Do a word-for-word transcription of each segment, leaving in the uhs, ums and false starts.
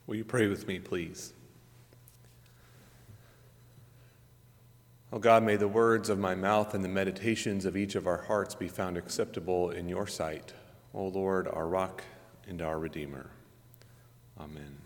Will you pray with me, please? Oh God, may the words of my mouth and the meditations of each of our hearts be found acceptable in your sight, O Lord, our rock and our Redeemer. Amen.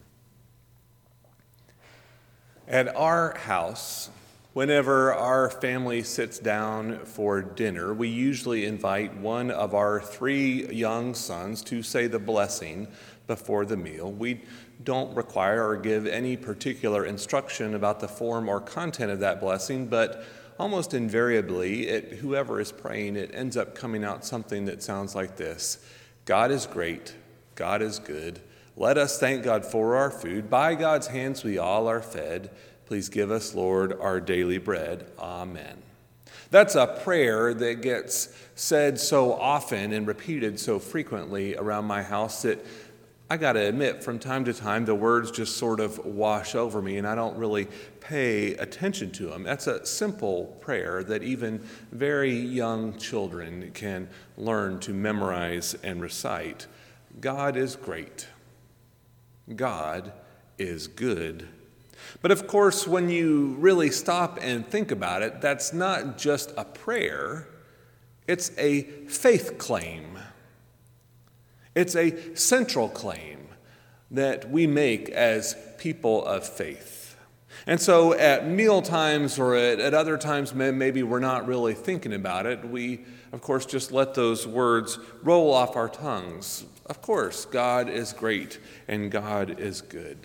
At our house, whenever our family sits down for dinner, we usually invite one of our three young sons to say the blessing before the meal. We don't require or give any particular instruction about the form or content of that blessing, but almost invariably, it, whoever is praying, it ends up coming out something that sounds like this: God is great, God is good. Let us thank God for our food. By God's hands we all are fed. Please give us, Lord, our daily bread. Amen. That's a prayer that gets said so often and repeated so frequently around my house that I got to admit, from time to time, the words just sort of wash over me and I don't really pay attention to them. That's a simple prayer that even very young children can learn to memorize and recite. God is great. God is good. But of course, when you really stop and think about it, that's not just a prayer, it's a faith claim. It's a central claim that we make as people of faith. And so at meal times or at, at other times maybe we're not really thinking about it, we, of course, just let those words roll off our tongues. Of course, God is great and God is good.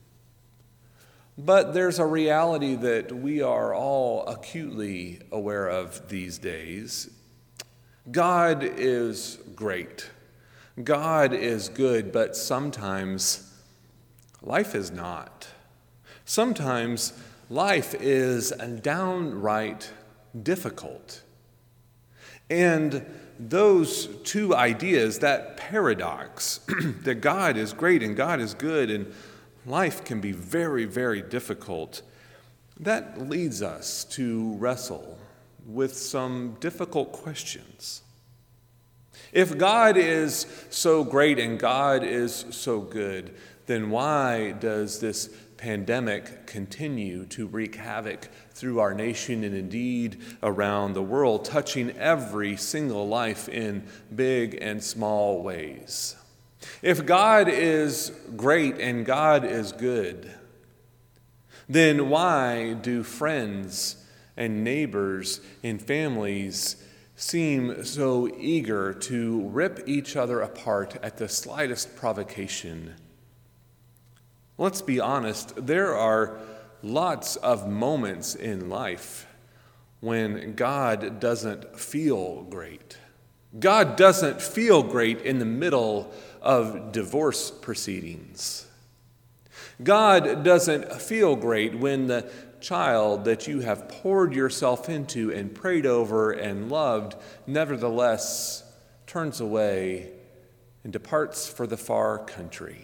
But there's a reality that we are all acutely aware of these days. God is great. God is good, but sometimes life is not. Sometimes life is downright difficult. And those two ideas, that paradox, that God is great and God is good and life can be very, very difficult, that leads us to wrestle with some difficult questions. If God is so great and God is so good, then why does this pandemic continue to wreak havoc through our nation and indeed around the world, touching every single life in big and small ways? If God is great and God is good, then why do friends and neighbors and families seem so eager to rip each other apart at the slightest provocation? Let's be honest, there are lots of moments in life when God doesn't feel great. God doesn't feel great in the middle of divorce proceedings. God doesn't feel great when the child that you have poured yourself into and prayed over and loved nevertheless turns away and departs for the far country.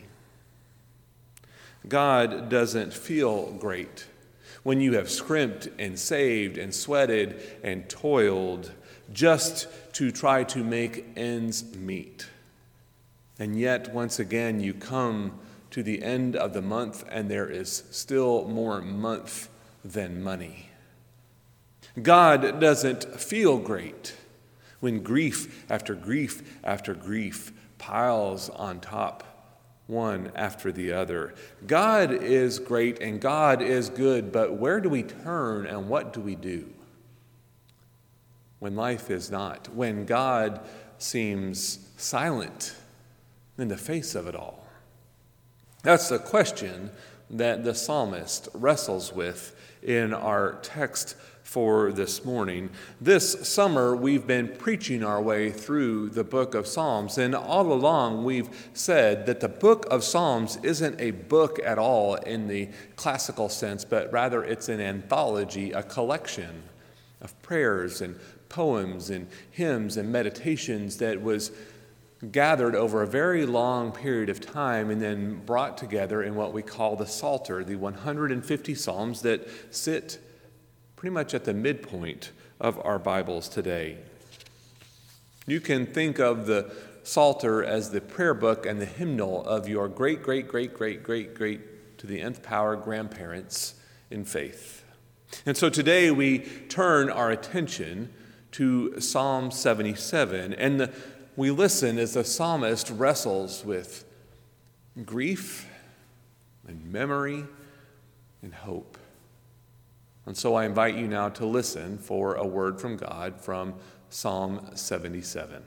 God doesn't feel great when you have scrimped and saved and sweated and toiled just to try to make ends meet. And yet, once again, you come to the end of the month and there is still more month than money. God doesn't feel great when grief after grief after grief piles on top, one after the other. God is great and God is good, but where do we turn and what do we do when life is not, when God seems silent in the face of it all? That's the question that the psalmist wrestles with in our text for this morning. This summer, we've been preaching our way through the book of Psalms, and all along we've said that the book of Psalms isn't a book at all in the classical sense, but rather it's an anthology, a collection of prayers and poems and hymns and meditations that was gathered over a very long period of time and then brought together in what we call the Psalter, the one hundred fifty Psalms that sit pretty much at the midpoint of our Bibles today. You can think of the Psalter as the prayer book and the hymnal of your great, great, great, great, great, great, to the nth power grandparents in faith. And so today we turn our attention to Psalm seventy-seven, and the, we listen as the psalmist wrestles with grief and memory and hope. And so I invite you now to listen for a word from God from Psalm seventy-seven.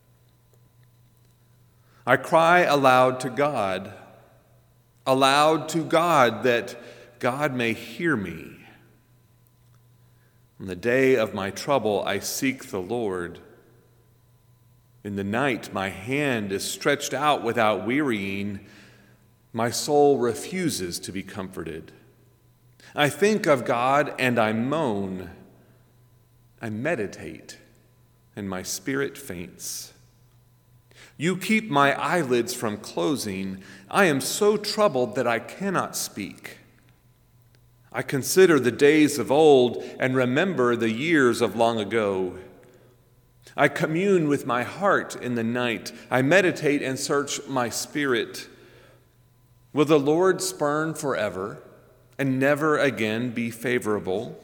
I cry aloud to God, aloud to God, that God may hear me. On the day of my trouble, I seek the Lord. In the night, my hand is stretched out without wearying. My soul refuses to be comforted. I think of God and I moan. I meditate and my spirit faints. You keep my eyelids from closing. I am so troubled that I cannot speak. I consider the days of old and remember the years of long ago. I commune with my heart in the night. I meditate and search my spirit. Will the Lord spurn forever and never again be favorable?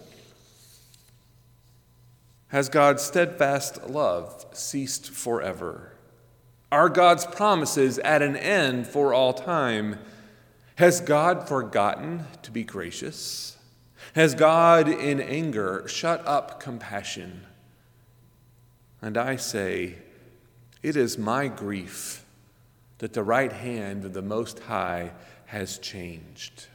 Has God's steadfast love ceased forever? Are God's promises at an end for all time? Has God forgotten to be gracious? Has God in anger shut up compassion? And I say, it is my grief that the right hand of the Most High has changed.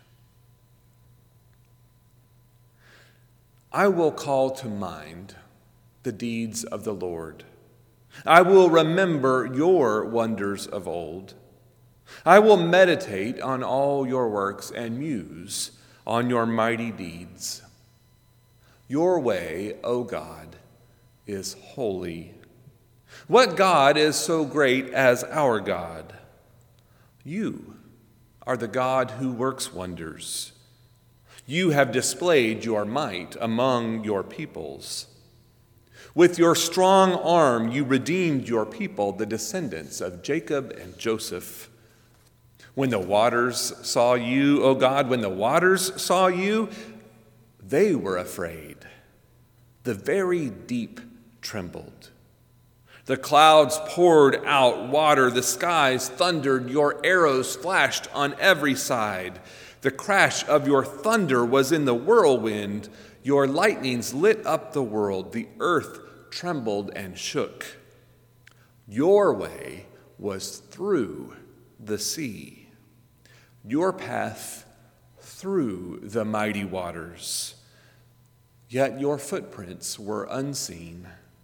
I will call to mind the deeds of the Lord. I will remember your wonders of old. I will meditate on all your works and muse on your mighty deeds. Your way, O God, is holy. What God is so great as our God? You are the God who works wonders. You have displayed your might among your peoples. With your strong arm you redeemed your people, the descendants of Jacob and Joseph. When the waters saw you, O God, when the waters saw you, they were afraid. The very deep trembled. The clouds poured out water, the skies thundered, your arrows flashed on every side. The crash of your thunder was in the whirlwind, your lightnings lit up the world, the earth trembled and shook. Your way was through the sea, your path through the mighty waters, yet your footprints were unseen.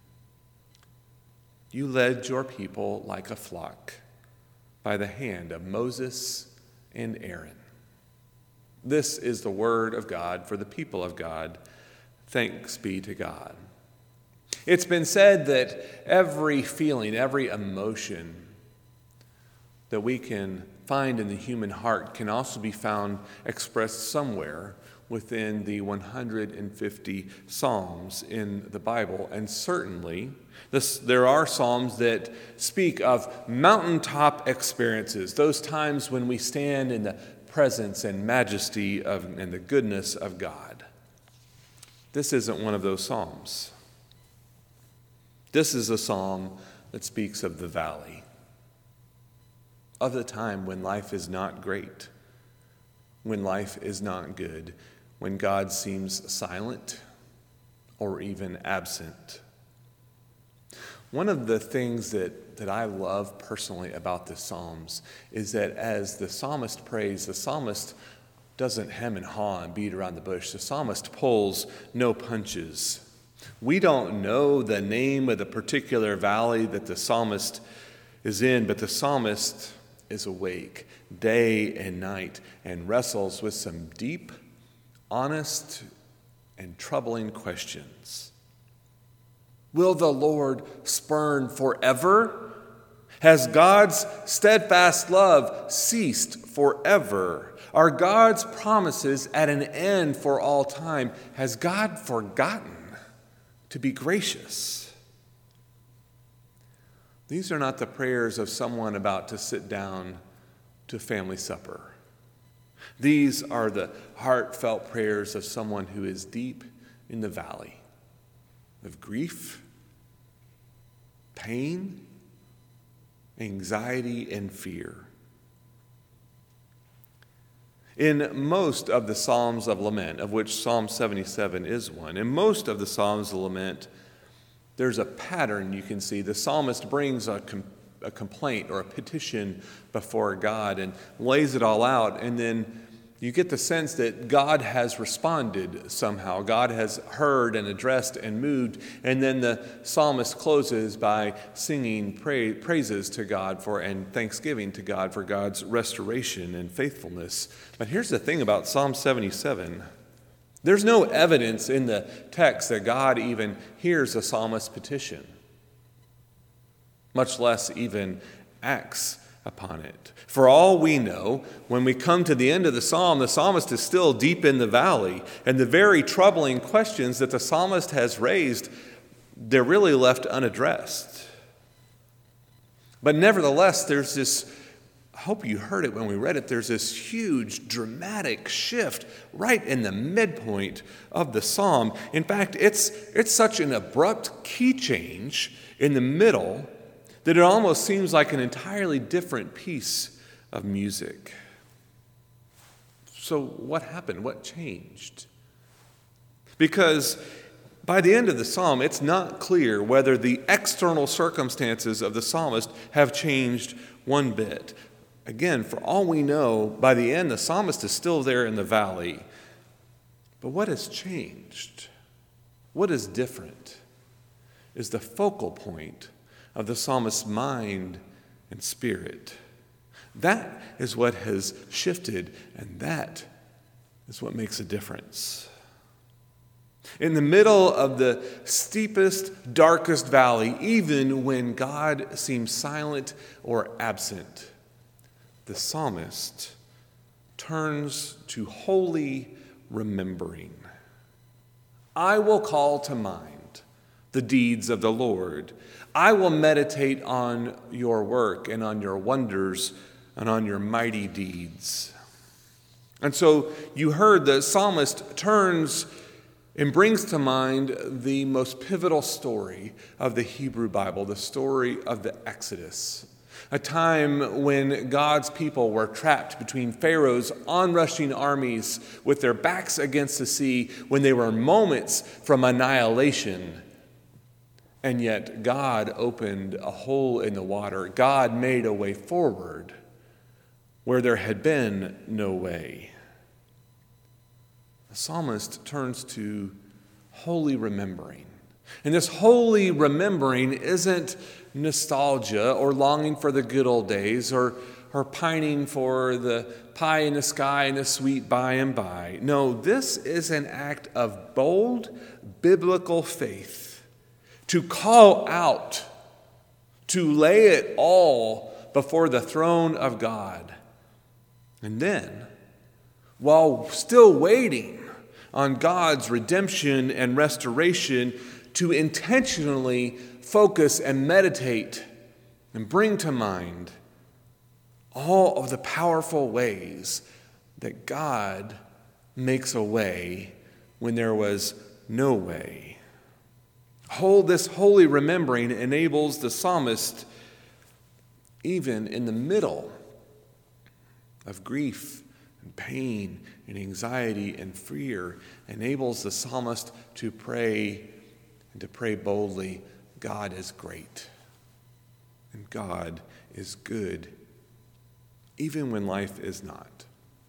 You led your people like a flock by the hand of Moses and Aaron. This is the word of God for the people of God. Thanks be to God. It's been said that every feeling, every emotion that we can find in the human heart can also be found expressed somewhere within the one hundred fifty Psalms in the Bible. And certainly, this, there are Psalms that speak of mountaintop experiences, those times when we stand in the presence and majesty of, and the goodness of God. This isn't one of those Psalms. This is a psalm that speaks of the valley, of the time when life is not great, when life is not good, when God seems silent or even absent. One of the things that, that I love personally about the Psalms is that as the psalmist prays, the psalmist doesn't hem and haw and beat around the bush. The psalmist pulls no punches. We don't know the name of the particular valley that the psalmist is in, but the psalmist is awake day and night and wrestles with some deep, honest, and troubling questions. Will the Lord spurn forever? Has God's steadfast love ceased forever? Are God's promises at an end for all time? Has God forgotten to be gracious? These are not the prayers of someone about to sit down to family supper. These are the heartfelt prayers of someone who is deep in the valley of grief, pain, anxiety, and fear. In most of the Psalms of Lament, of which Psalm seventy-seven is one, in most of the Psalms of Lament, there's a pattern you can see. The psalmist brings a, com- a complaint or a petition before God and lays it all out, and then you get the sense that God has responded somehow. God has heard and addressed and moved, and then the psalmist closes by singing pra- praises to God for and thanksgiving to God for God's restoration and faithfulness. But here's the thing about Psalm seventy-seven. There's no evidence in the text that God even hears a psalmist's petition, much less even acts upon it. For all we know, when we come to the end of the psalm, the psalmist is still deep in the valley, and the very troubling questions that the psalmist has raised, they're really left unaddressed. But nevertheless, there's this, I hope you heard it when we read it, there's this huge dramatic shift right in the midpoint of the psalm. In fact, it's, it's such an abrupt key change in the middle that it almost seems like an entirely different piece of music. So what happened? What changed? Because by the end of the psalm, it's not clear whether the external circumstances of the psalmist have changed one bit. Again, for all we know, by the end, the psalmist is still there in the valley. But what has changed? What is different is the focal point of the psalmist's mind and spirit. That is what has shifted, and that is what makes a difference. In the middle of the steepest, darkest valley, even when God seems silent or absent, the psalmist turns to holy remembering. I will call to mind the deeds of the Lord. I will meditate on your work and on your wonders and on your mighty deeds. And so you heard the psalmist turns and brings to mind the most pivotal story of the Hebrew Bible, the story of the Exodus, a time when God's people were trapped between Pharaoh's onrushing armies with their backs against the sea, when they were moments from annihilation. And yet God opened a hole in the water. God made a way forward where there had been no way. The psalmist turns to holy remembering. And this holy remembering isn't nostalgia or longing for the good old days or, or pining for the pie in the sky and the sweet by and by. No, this is an act of bold biblical faith to call out, to lay it all before the throne of God. And then, while still waiting on God's redemption and restoration, to intentionally focus and meditate and bring to mind all of the powerful ways that God makes a way when there was no way. Hold this holy remembering enables the psalmist, even in the middle of grief and pain and anxiety and fear, enables the psalmist to pray and to pray boldly, God is great and God is good, even when life is not.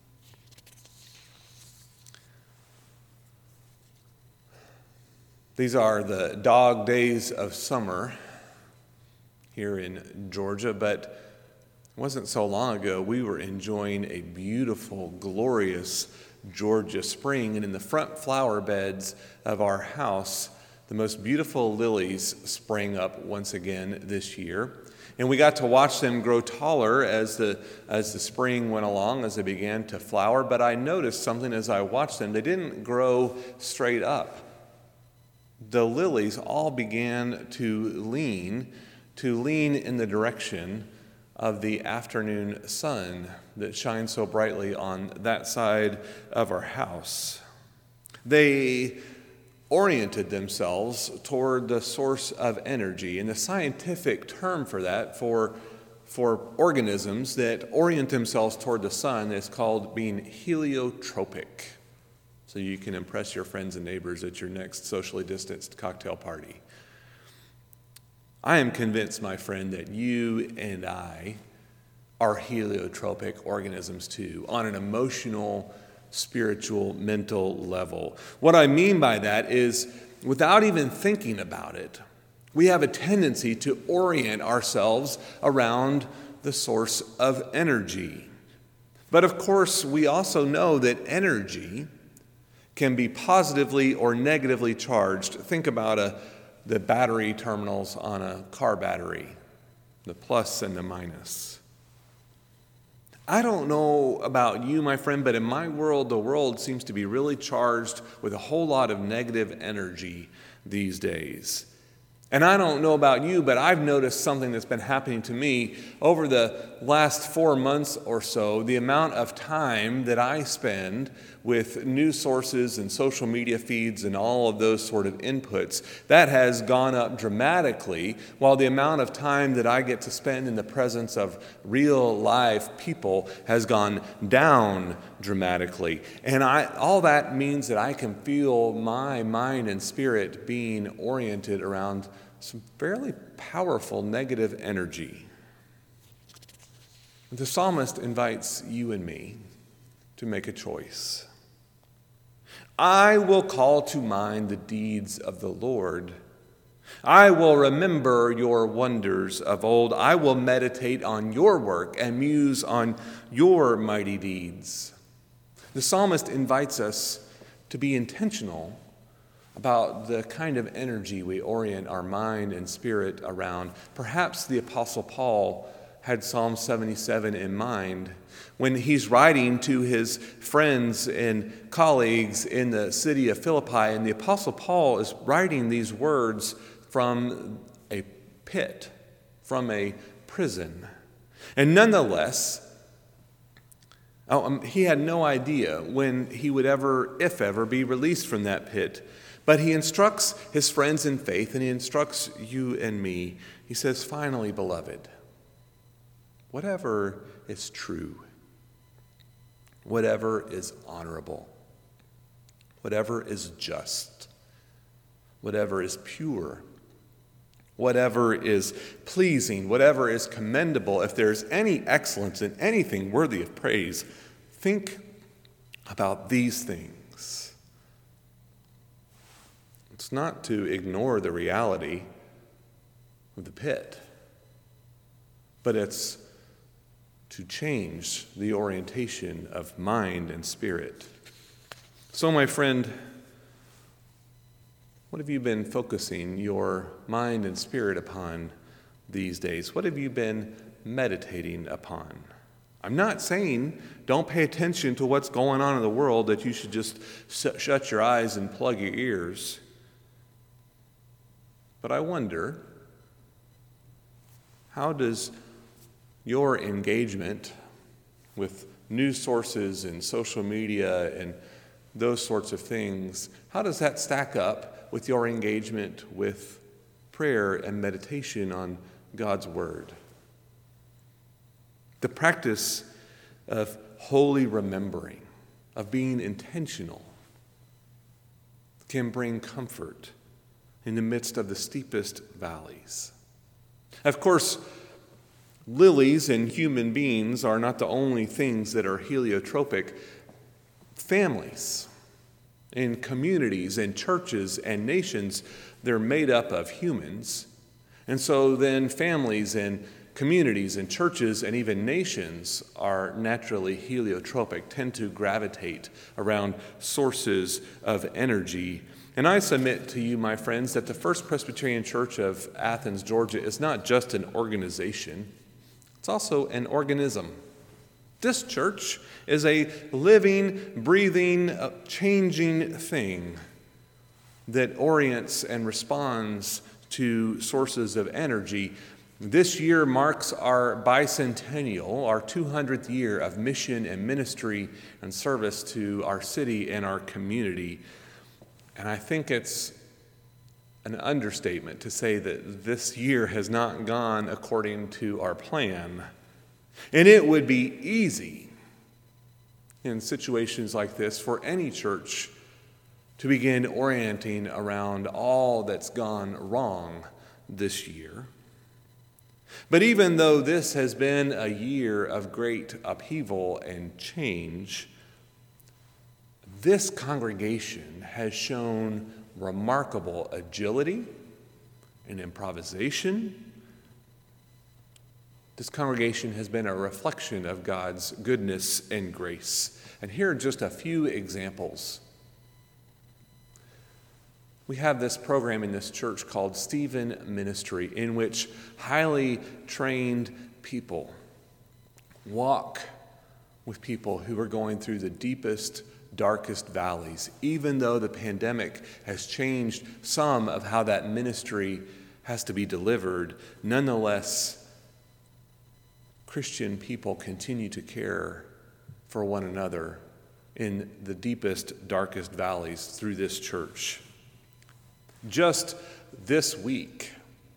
These are the dog days of summer here in Georgia, but it wasn't so long ago we were enjoying a beautiful, glorious Georgia spring, and in the front flower beds of our house, the most beautiful lilies sprang up once again this year. And we got to watch them grow taller as the as the spring went along, as they began to flower. But I noticed something as I watched them. They didn't grow straight up. The lilies all began to lean to lean in the direction of the afternoon sun that shines so brightly on that side of our house. They oriented themselves toward the source of energy, and the scientific term for that, for, for organisms that orient themselves toward the sun, is called being heliotropic. So you can impress your friends and neighbors at your next socially distanced cocktail party. I am convinced, my friend, that you and I are heliotropic organisms too, on an emotional, spiritual, mental level. What I mean by that is, without even thinking about it, we have a tendency to orient ourselves around the source of energy. But of course, we also know that energy can be positively or negatively charged. Think about a, the battery terminals on a car battery, the plus and the minus. I don't know about you, my friend, but in my world, the world seems to be really charged with a whole lot of negative energy these days. And I don't know about you, but I've noticed something that's been happening to me over the last four months or so. The amount of time that I spend with news sources and social media feeds and all of those sort of inputs, that has gone up dramatically, while the amount of time that I get to spend in the presence of real live people has gone down dramatically. And I, all that means that I can feel my mind and spirit being oriented around some fairly powerful negative energy. The psalmist invites you and me to make a choice. I will call to mind the deeds of the Lord. I will remember your wonders of old. I will meditate on your work and muse on your mighty deeds. The psalmist invites us to be intentional about the kind of energy we orient our mind and spirit around. Perhaps the Apostle Paul had Psalm seventy-seven in mind when he's writing to his friends and colleagues in the city of Philippi, and the Apostle Paul is writing these words from a pit, from a prison. And nonetheless, oh, um, he had no idea when he would ever, if ever, be released from that pit. But he instructs his friends in faith, and he instructs you and me. He says, finally, beloved, whatever is true, whatever is honorable, whatever is just, whatever is pure, whatever is pleasing, whatever is commendable, if there's any excellence in anything worthy of praise, think about these things. It's not to ignore the reality of the pit, but it's to change the orientation of mind and spirit. So, my friend, what have you been focusing your mind and spirit upon these days? What have you been meditating upon? I'm not saying don't pay attention to what's going on in the world, that you should just shut your eyes and plug your ears. But I wonder, how does your engagement with news sources and social media and those sorts of things, how does that stack up with your engagement with prayer and meditation on God's Word? The practice of holy remembering, of being intentional, can bring comfort in the midst of the steepest valleys. Of course, lilies and human beings are not the only things that are heliotropic. Families and communities and churches and nations, they're made up of humans. And so then families and communities and churches and even nations are naturally heliotropic, tend to gravitate around sources of energy. And I submit to you, my friends, that the First Presbyterian Church of Athens, Georgia, is not just an organization, it's also an organism. This church is a living, breathing, changing thing that orients and responds to sources of energy. This year marks our bicentennial, our two hundredth year of mission and ministry and service to our city and our community. And I think it's an understatement to say that this year has not gone according to our plan. And it would be easy in situations like this for any church to begin orienting around all that's gone wrong this year. But even though this has been a year of great upheaval and change, this congregation has shown remarkable agility and improvisation. This congregation has been a reflection of God's goodness and grace. And here are just a few examples. We have this program in this church called Stephen Ministry, in which highly trained people walk with people who are going through the deepest, darkest valleys, even though the pandemic has changed some of how that ministry has to be delivered. Nonetheless, Christian people continue to care for one another in the deepest, darkest valleys through this church. Just this week,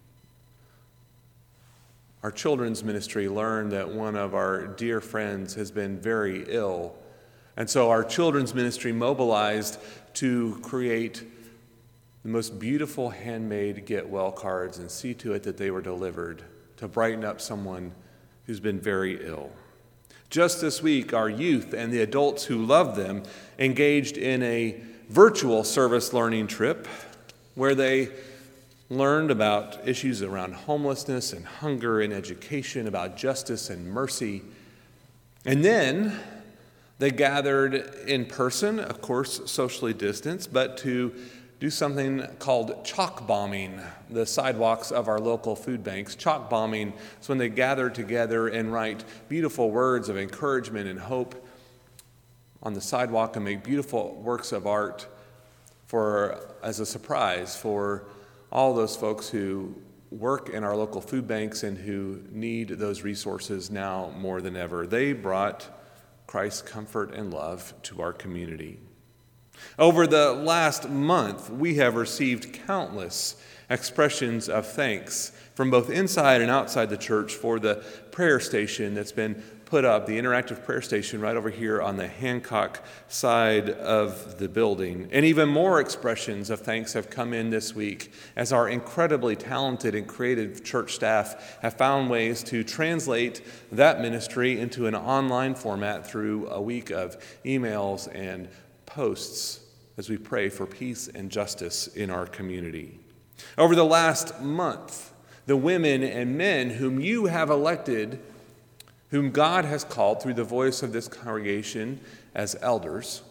our children's ministry learned that one of our dear friends has been very ill. And so our children's ministry mobilized to create the most beautiful handmade get well cards and see to it that they were delivered to brighten up someone who's been very ill. Just this week, our youth and the adults who love them engaged in a virtual service learning trip where they learned about issues around homelessness and hunger and education, about justice and mercy. And then they gathered in person, of course, socially distanced, but to do something called chalk bombing the sidewalks of our local food banks. Chalk bombing is when they gather together and write beautiful words of encouragement and hope on the sidewalk and make beautiful works of art for as a surprise for all those folks who work in our local food banks and who need those resources now more than ever. They brought Christ's comfort and love to our community. Over the last month, we have received countless expressions of thanks from both inside and outside the church for the prayer station that's been put up, the interactive prayer station right over here on the Hancock side of the building. And even more expressions of thanks have come in this week as our incredibly talented and creative church staff have found ways to translate that ministry into an online format through a week of emails and posts as we pray for peace and justice in our community. Over the last month, the women and men whom you have elected, whom God has called through the voice of this congregation as elders,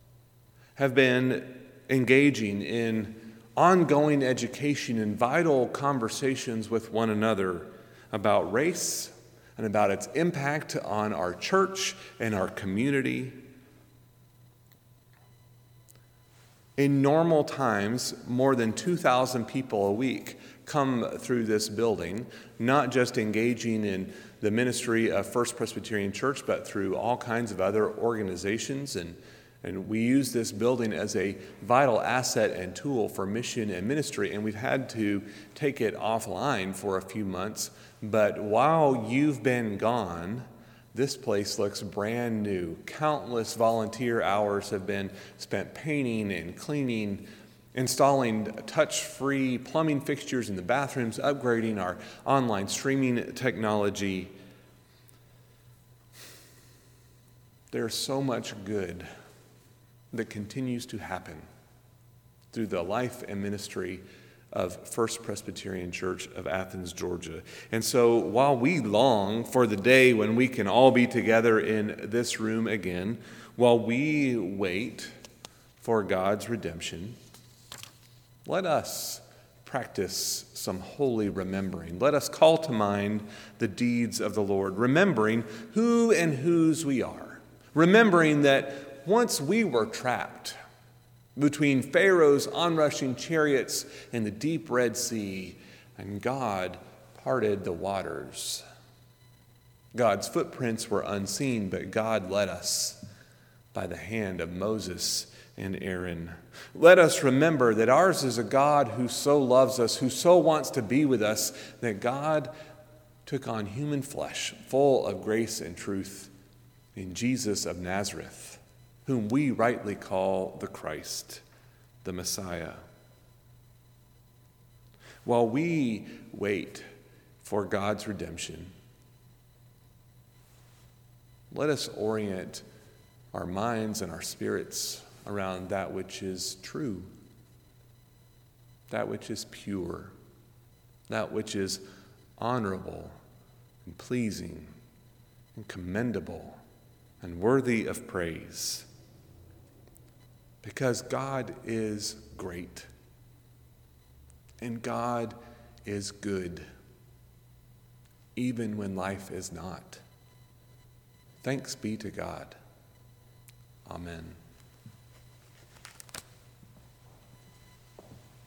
have been engaging in ongoing education and vital conversations with one another about race and about its impact on our church and our community. In normal times, more than two thousand people a week come through this building, not just engaging in the ministry of First Presbyterian Church, but through all kinds of other organizations. And, and we use this building as a vital asset and tool for mission and ministry. And we've had to take it offline for a few months. But while you've been gone, this place looks brand new. Countless volunteer hours have been spent painting and cleaning, installing touch-free plumbing fixtures in the bathrooms, upgrading our online streaming technology. There's so much good that continues to happen through the life and ministry of First Presbyterian Church of Athens, Georgia. And so while we long for the day when we can all be together in this room again, while we wait for God's redemption, let us practice some holy remembering. Let us call to mind the deeds of the Lord, remembering who and whose we are, remembering that once we were trapped between Pharaoh's onrushing chariots and the deep Red Sea, and God parted the waters. God's footprints were unseen, but God led us by the hand of Moses and Aaron. Let us remember that ours is a God who so loves us, who so wants to be with us, that God took on human flesh, full of grace and truth, in Jesus of Nazareth, whom we rightly call the Christ, the Messiah. While we wait for God's redemption, let us orient our minds and our spirits around that which is true, that which is pure, that which is honorable and pleasing and commendable and worthy of praise. Because God is great and God is good, even when life is not. Thanks be to God. Amen.